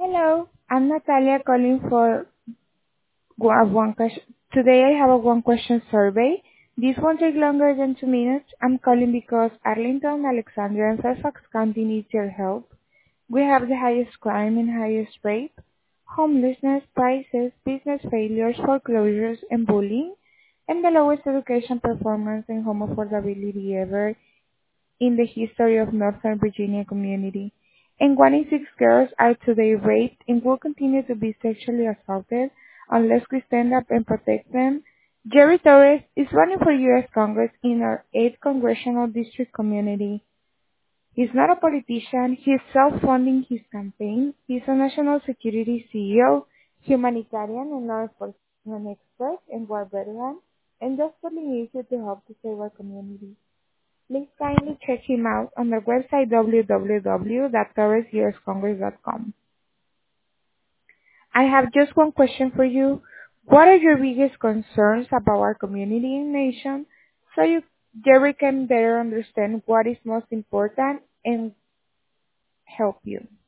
Hello, I'm Natalia calling for one question. Today I have a one question survey. This won't take longer than 2 minutes. I'm calling because Arlington, Alexandria, and Fairfax County need your help. We have the highest crime and highest rape, homelessness, prices, business failures, foreclosures, and bullying, and the lowest education performance and home affordability ever in the history of Northern Virginia community, and 1 in 6 girls are today raped and will continue to be sexually assaulted unless we stand up and protect them. Jerry Torres is running for U.S. Congress in our 8th Congressional District community. He's not a politician. He's self-funding his campaign. He's a national security CEO, humanitarian and law enforcement expert, and war veteran, and desperately eager to help to save our community. Please kindly check him out on their website www.torresuscongress.com. I have just one question for you. What are your biggest concerns about our community and nation so Jerry can better understand what is most important and help you?